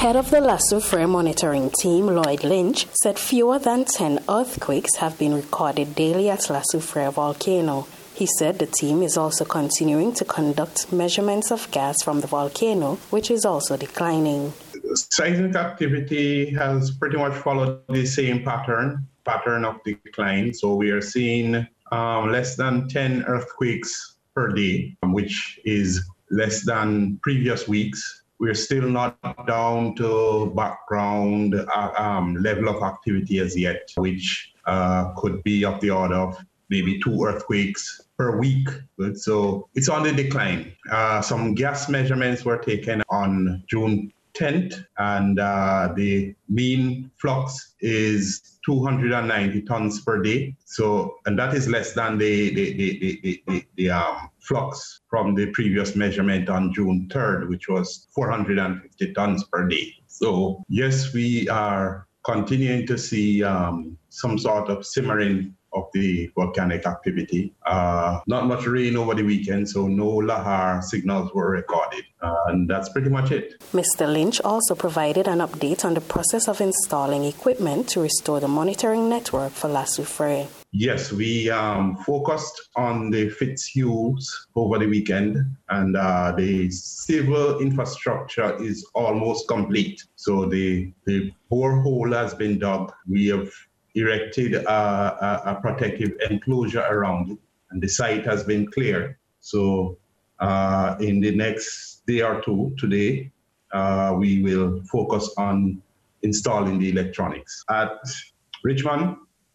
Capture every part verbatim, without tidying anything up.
Head of the La Soufrière monitoring team, Lloyd Lynch, said fewer than ten earthquakes have been recorded daily at La Soufrière volcano. He said the team is also continuing to conduct measurements of gas from the volcano, which is also declining. Seismic activity has pretty much followed the same pattern, pattern of decline. So we are seeing um, less than ten earthquakes per day, which is less than previous weeks. We're still not down to background uh, um, level of activity as yet, which uh, could be of the order of maybe two earthquakes per week. So it's on the decline. Uh, some gas measurements were taken on June tenth, and uh, the mean flux is two hundred ninety tons per day. So, and that is less than the the the the, the, the um, flux from the previous measurement on June third, which was four hundred fifty tons per day. So, yes, we are continuing to see um, some sort of simmering of the volcanic activity. Uh, not much rain over the weekend, so no lahar signals were recorded. Uh, and that's pretty much it. Mister Lynch also provided an update on the process of installing equipment to restore the monitoring network for La Soufrière. Yes, we um, focused on the Fitzhughs over the weekend, and uh, the civil infrastructure is almost complete. So the, the borehole has been dug. We have erected a, a, a protective enclosure around it, and the site has been cleared. So uh, in the next day or two, today, uh, we will focus on installing the electronics. At Richmond,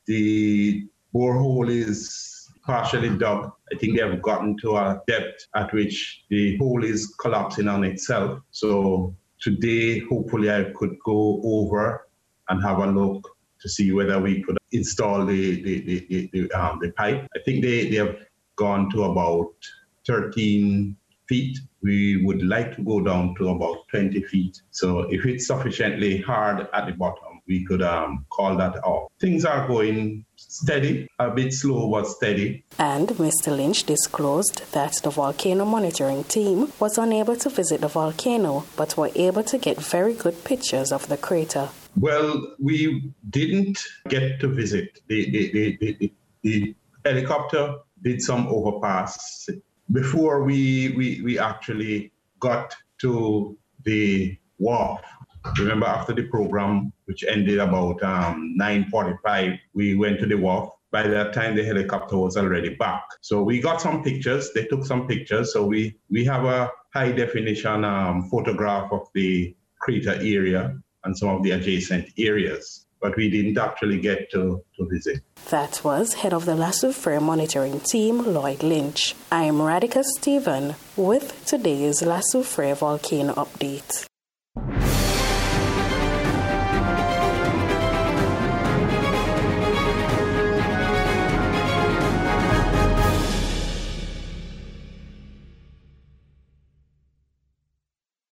the borehole is partially dug. I think they have gotten to a depth at which the hole is collapsing on itself. So today, hopefully I could go over and have a look to see whether we could install the the, the, the, the, um, the pipe. I think they, they have gone to about thirteen feet. We would like to go down to about twenty feet. So if it's sufficiently hard at the bottom, we could um, call that off. Things are going steady, a bit slow but steady. And Mister Lynch disclosed that the volcano monitoring team was unable to visit the volcano, but were able to get very good pictures of the crater. Well, we didn't get to visit. The, the, the, the, the helicopter did some overpass before we, we, we actually got to the wharf. Remember, after the program, which ended about um, nine forty-five, we went to the wharf. By that time, the helicopter was already back. So we got some pictures. They took some pictures. So we, we have a high-definition um, photograph of the crater area and some of the adjacent areas, but we didn't actually get to, to visit. That was head of the La Soufrière monitoring team, Lloyd Lynch. I'm Radhika Stephen with today's La Soufrière volcano update.